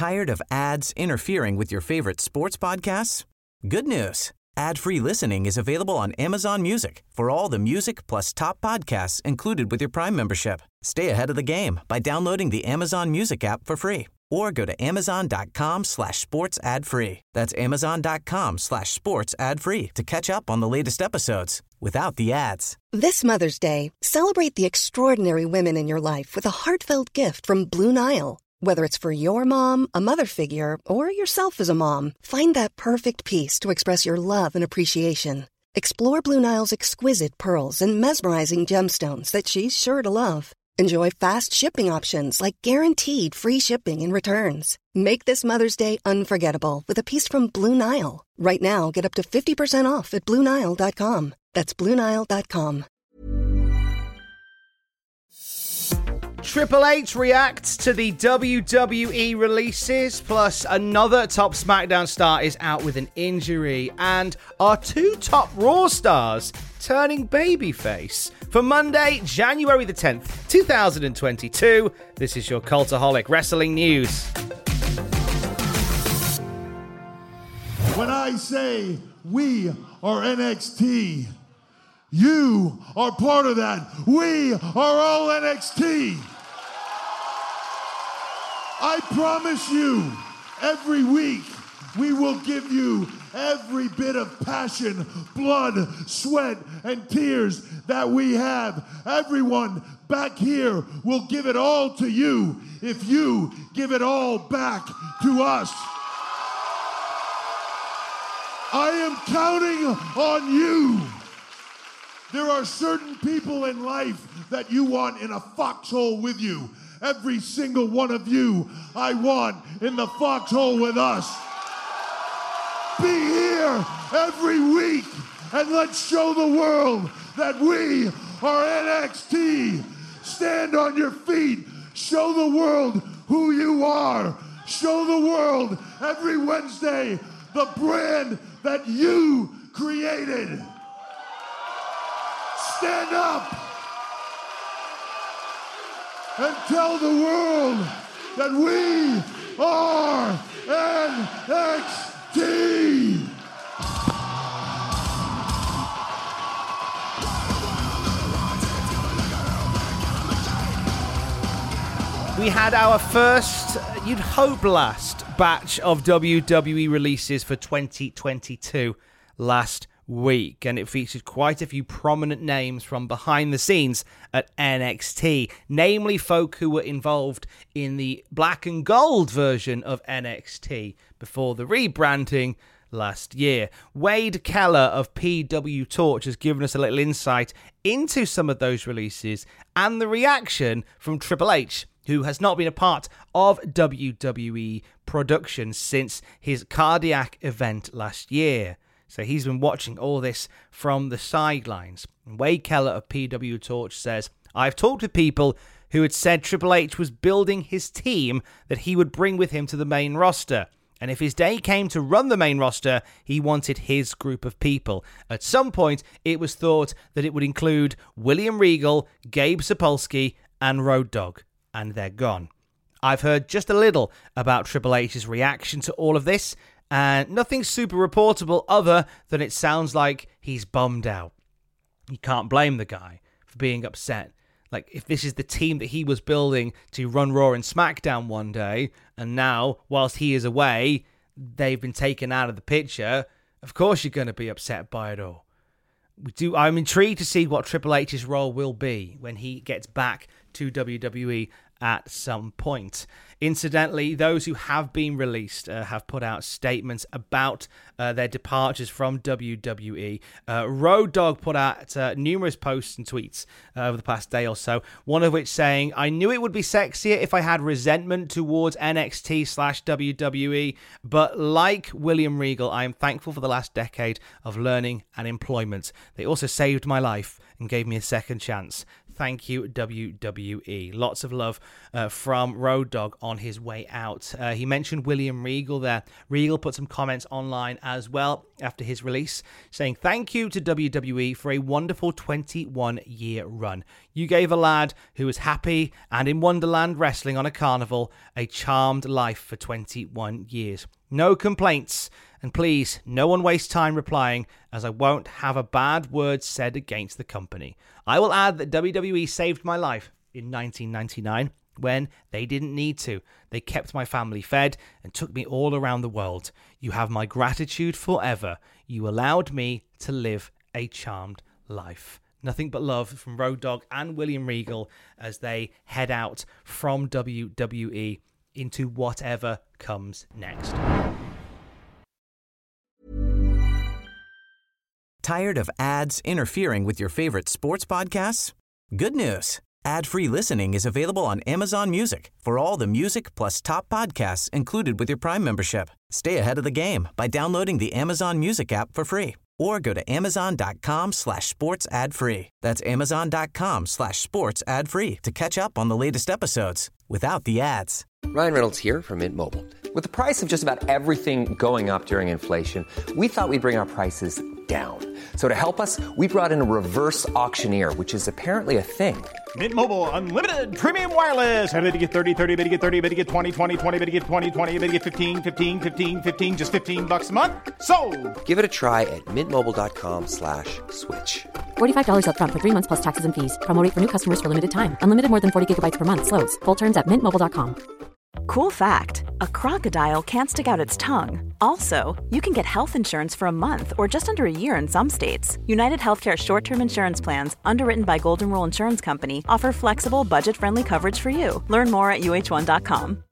Tired of ads interfering with your favorite sports podcasts? Good news. Ad-free listening is available on Amazon Music for all the music plus top podcasts included with your Prime membership. Stay ahead of the game by downloading the Amazon Music app for free or go to amazon.com/sports ad free. That's amazon.com/sports ad free to catch up on the latest episodes without the ads. This Mother's Day, celebrate the extraordinary women in your life with a heartfelt gift from Blue Nile. Whether it's for your mom, a mother figure, or yourself as a mom, find that perfect piece to express your love and appreciation. Explore Blue Nile's exquisite pearls and mesmerizing gemstones that she's sure to love. Enjoy fast shipping options like guaranteed free shipping and returns. Make this Mother's Day unforgettable with a piece from Blue Nile. Right now, get up to 50% off at BlueNile.com. That's BlueNile.com. Triple H reacts to the WWE releases, plus another top SmackDown star is out with an injury, and our two top Raw stars turning babyface. For Monday, January the 10th, 2022, this is your Cultaholic Wrestling News. When I say we are NXT, you are part of that. We are all NXT. I promise you, every week, we will give you every bit of passion, blood, sweat, and tears that we have. Everyone back here will give it all to you if you give it all back to us. I am counting on you. There are certain people in life that you want in a foxhole with you. Every single one of you I want in the foxhole with us. Be here every week and let's show the world that we are NXT. Stand on your feet. Show the world who you are. Show the world every Wednesday the brand that you created. Stand up and tell the world that we are NXT. We had our first, you'd hope last, batch of WWE releases for 2022 last week, and it featured quite a few prominent names from behind the scenes at NXT, namely folk who were involved in the black and gold version of NXT before the rebranding last year. Wade Keller of PW Torch has given us a little insight into some of those releases and the reaction from Triple H, who has not been a part of WWE production since his cardiac event last year. So he's been watching all this from the sidelines. Wade Keller of PW Torch says, I've talked with people who had said Triple H was building his team that he would bring with him to the main roster. And if his day came to run the main roster, he wanted his group of people. At some point, it was thought that it would include William Regal, Gabe Sapolsky, and Road Dogg. And they're gone. I've heard just a little about Triple H's reaction to all of this, and nothing super reportable other than it sounds like he's bummed out. You can't blame the guy for being upset. Like, if this is the team that he was building to run Raw and SmackDown one day, and now, whilst he is away, they've been taken out of the picture, of course you're going to be upset by it all. I'm intrigued to see what Triple H's role will be when he gets back to WWE at some point. Incidentally, those who have been released have put out statements about their departures from WWE. Road Dogg put out numerous posts and tweets over the past day or so, one of which saying, I knew it would be sexier if I had resentment towards NXT/WWE, but like William Regal, I am thankful for the last decade of learning and employment. They also saved my life and gave me a second chance. Thank you, WWE. Lots of love from Road Dogg on his way out. He mentioned William Regal there. Regal put some comments online as well after his release, saying thank you to WWE for a wonderful 21-year run. You gave a lad who was happy and in Wonderland wrestling on a carnival a charmed life for 21 years. No complaints. And please, no one waste time replying, as I won't have a bad word said against the company. I will add that WWE saved my life in 1999 when they didn't need to. They kept my family fed and took me all around the world. You have my gratitude forever. You allowed me to live a charmed life. Nothing but love from Road Dogg and William Regal as they head out from WWE into whatever comes next. Tired of ads interfering with your favorite sports podcasts? Good news. Ad-free listening is available on Amazon Music for all the music plus top podcasts included with your Prime membership. Stay ahead of the game by downloading the Amazon Music app for free or go to amazon.com/sports ad free. That's amazon.com/sports ad free to catch up on the latest episodes without the ads. Ryan Reynolds here from Mint Mobile. With the price of just about everything going up during inflation, we thought we'd bring our prices down. So to help us, we brought in a reverse auctioneer, which is apparently a thing. Mint Mobile Unlimited Premium Wireless. How to get 30, 30, bit to get 30, bit to get 20, 20, 20, bit to get 20, 20, bit to get 15, 15, 15, 15, just $15 a month? Sold! Give it a try at mintmobile.com/switch. $45 up front for 3 months plus taxes and fees. Promo rate for new customers for limited time. Unlimited more than 40 gigabytes per month. Slows full terms at mintmobile.com. Cool fact, a crocodile can't stick out its tongue. Also, you can get health insurance for a month or just under a year in some states. United Healthcare short-term insurance plans, underwritten by Golden Rule Insurance Company, offer flexible, budget-friendly coverage for you. Learn more at uh1.com.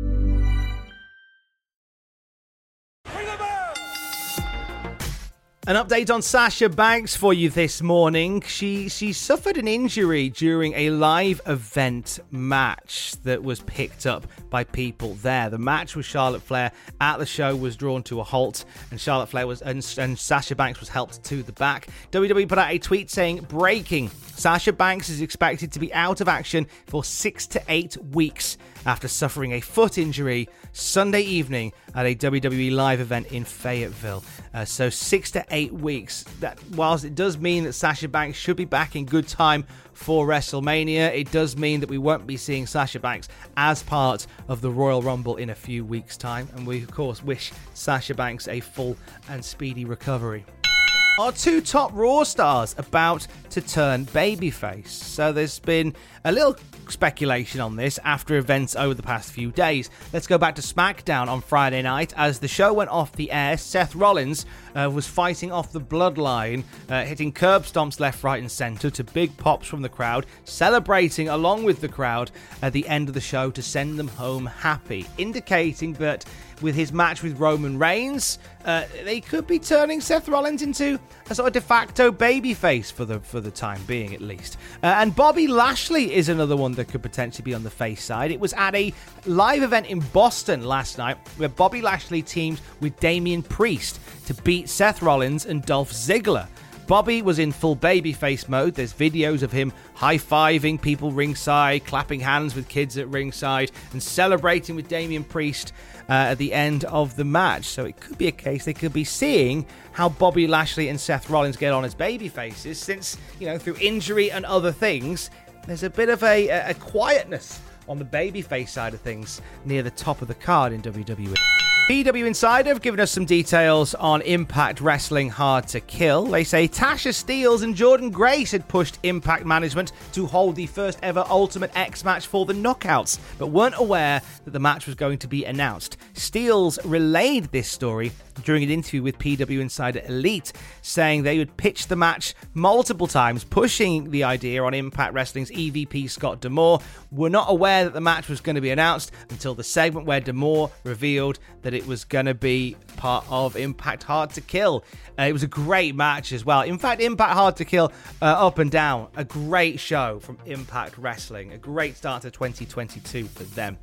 An update on Sasha Banks for you this morning. She suffered an injury during a live event match that was picked up by people there. The match with Charlotte Flair at the show was drawn to a halt, and Charlotte Flair and Sasha Banks was helped to the back. WWE put out a tweet saying, breaking, Sasha Banks is expected to be out of action for 6 to 8 weeks after suffering a foot injury Sunday evening at a WWE live event in Fayetteville. So 6 to 8 weeks. That, whilst it does mean that Sasha Banks should be back in good time for WrestleMania, it does mean that we won't be seeing Sasha Banks as part of the Royal Rumble in a few weeks' time. And we, of course, wish Sasha Banks a full and speedy recovery. Our 2 top Raw stars about to turn babyface. So there's been a little speculation on this after events over the past few days. Let's go back to SmackDown on Friday night. As the show went off the air, Seth Rollins was fighting off the Bloodline, hitting curb stomps left, right and centre to big pops from the crowd, celebrating along with the crowd at the end of the show to send them home happy, indicating that with his match with Roman Reigns, they could be turning Seth Rollins into a sort of de facto babyface for the time being, at least. And Bobby Lashley is another one that could potentially be on the face side. It was at a live event in Boston last night where Bobby Lashley teamed with Damian Priest to beat Seth Rollins and Dolph Ziggler. Bobby was in full babyface mode. There's videos of him high-fiving people ringside, clapping hands with kids at ringside, and celebrating with Damian Priest at the end of the match. So it could be a case they could be seeing how Bobby Lashley and Seth Rollins get on as babyfaces, since, you know, through injury and other things, there's a bit of a quietness on the babyface side of things near the top of the card in WWE. PW Insider have given us some details on Impact Wrestling Hard to Kill. They say Tasha Steelz and Jordynne Grace had pushed Impact management to hold the first ever Ultimate X match for the Knockouts, but weren't aware that the match was going to be announced. Steelz relayed this story during an interview with PW Insider Elite, saying they would pitch the match multiple times, pushing the idea on Impact Wrestling's EVP Scott D'Amore. Were not aware that the match was going to be announced until the segment where D'Amore revealed that it was going to be part of Impact Hard to Kill. It was a great match as well. In fact, Impact Hard to Kill, up and down, a great show from Impact Wrestling. A great start to 2022 for them.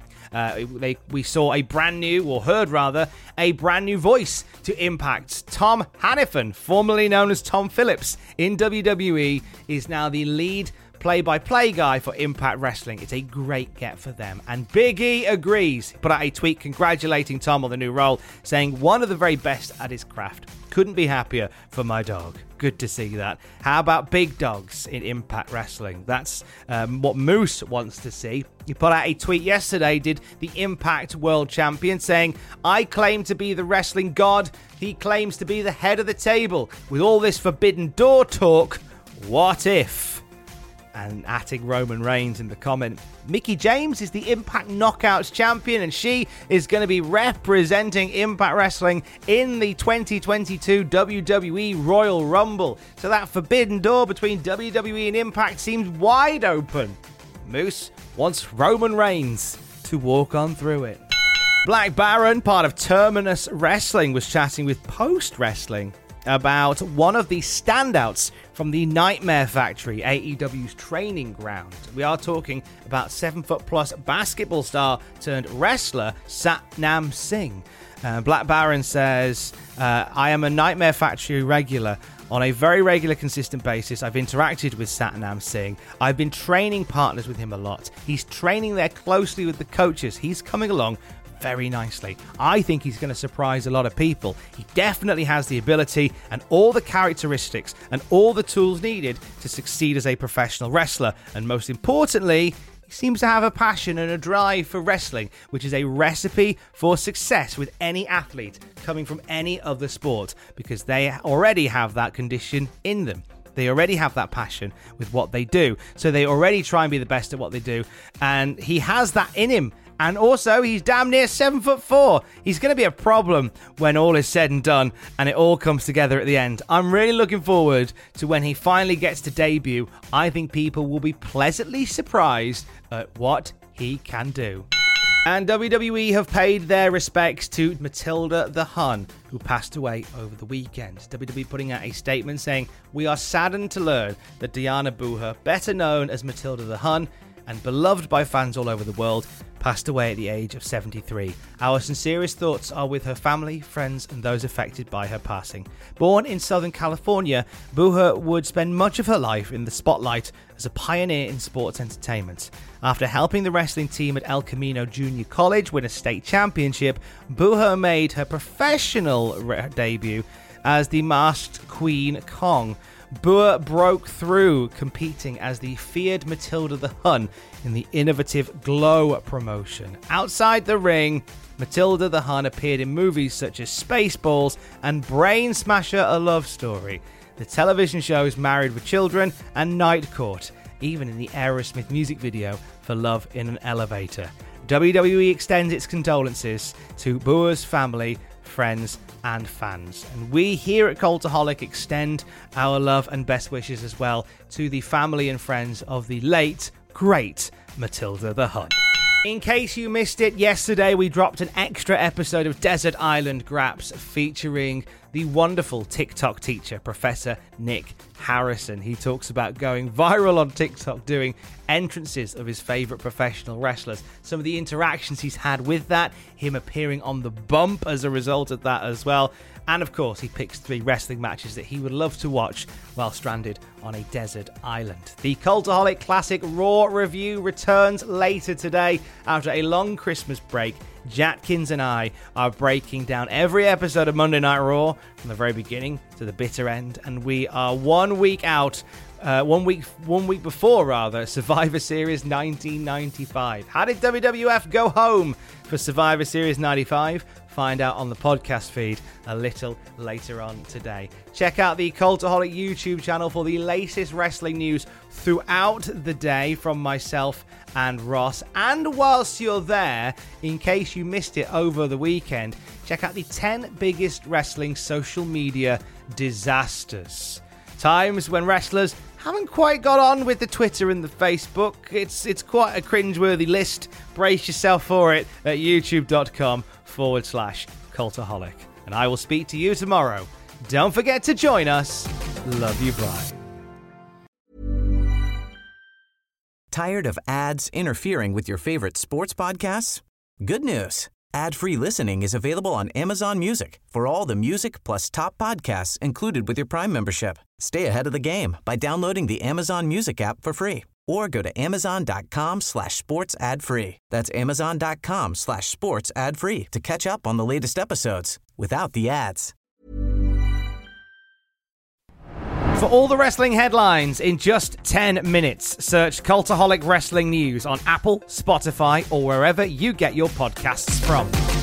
We saw a brand new voice to Impact. Tom Hannifan, formerly known as Tom Phillips in WWE, is now the lead play-by-play guy for Impact Wrestling. It's a great get for them. And Big E agrees. He put out a tweet congratulating Tom on the new role, saying one of the very best at his craft. Couldn't be happier for my dog. Good to see that. How about big dogs in Impact Wrestling? That's what Moose wants to see. He put out a tweet yesterday, did the Impact World Champion, saying, I claim to be the wrestling god. He claims to be the head of the table. With all this Forbidden Door talk, what if? And atting Roman Reigns in the comment. Mickie James is the Impact Knockouts champion, and she is going to be representing Impact Wrestling in the 2022 WWE Royal Rumble. So that Forbidden Door between WWE and Impact seems wide open. Moose wants Roman Reigns to walk on through it. Black Baron, part of Terminus Wrestling, was chatting with Post Wrestling about one of the standouts from the Nightmare Factory, AEW's training ground. We are talking about 7-foot-plus basketball star turned wrestler Satnam Singh. Black Baron says, I am a Nightmare Factory regular. On a very regular, consistent basis, I've interacted with Satnam Singh. I've been training partners with him a lot. He's training there closely with the coaches. He's coming along very nicely. I think he's going to surprise a lot of people. He definitely has the ability and all the characteristics and all the tools needed to succeed as a professional wrestler. And most importantly, he seems to have a passion and a drive for wrestling, which is a recipe for success with any athlete coming from any other sport, because they already have that condition in them. They already have that passion with what they do. So they already try and be the best at what they do. And he has that in him. And also, he's damn near 7'4". He's going to be a problem when all is said and done and it all comes together at the end. I'm really looking forward to when he finally gets to debut. I think people will be pleasantly surprised at what he can do. And WWE have paid their respects to Matilda the Hun, who passed away over the weekend. WWE putting out a statement saying, we are saddened to learn that Diana Bucher, better known as Matilda the Hun, and beloved by fans all over the world, passed away at the age of 73. Our sincerest thoughts are with her family, friends, and those affected by her passing. Born in Southern California, Bucher would spend much of her life in the spotlight as a pioneer in sports entertainment. After helping the wrestling team at El Camino Junior College win a state championship, Bucher made her professional debut as the Masked Queen Kong. Bucher broke through competing as the feared Matilda the Hun in the innovative Glow promotion. Outside the ring, Matilda the Hun appeared in movies such as Spaceballs and Brain Smasher: A Love Story, the television shows Married with Children and Night Court, even in the Aerosmith music video for Love in an Elevator. WWE extends its condolences to Bucher's family, friends, and fans. And we here at Cultaholic extend our love and best wishes as well to the family and friends of the late, great Matilda the Hun. In case you missed it, yesterday we dropped an extra episode of Desert Island Graps featuring the wonderful TikTok teacher, Professor Nick Harrison. He talks about going viral on TikTok, doing entrances of his favourite professional wrestlers, some of the interactions he's had with that, him appearing on the bump as a result of that as well. And of course, he picks 3 wrestling matches that he would love to watch while stranded on a desert island. The Cultaholic Classic Raw review returns later today after a long Christmas break. Jatkins and I are breaking down every episode of Monday Night Raw from the very beginning to the bitter end, and we are 1 week out. One week before Survivor Series 1995. How did WWF go home for Survivor Series 95? Find out on the podcast feed a little later on today. Check out the Cultaholic YouTube channel for the latest wrestling news throughout the day from myself and Ross. And whilst you're there, in case you missed it over the weekend, check out the 10 biggest wrestling social media disasters. Times when wrestlers haven't quite got on with the Twitter and the Facebook. It's quite a cringeworthy list. Brace yourself for it at youtube.com/Cultaholic. And I will speak to you tomorrow. Don't forget to join us. Love you, Brian. Tired of ads interfering with your favorite sports podcasts? Good news. Ad-free listening is available on Amazon Music for all the music plus top podcasts included with your Prime membership. Stay ahead of the game by downloading the Amazon Music app for free or go to amazon.com/sports ad free. That's amazon.com/sports ad free to catch up on the latest episodes without the ads. For all the wrestling headlines in just 10 minutes, search Cultaholic Wrestling News on Apple, Spotify, or wherever you get your podcasts from.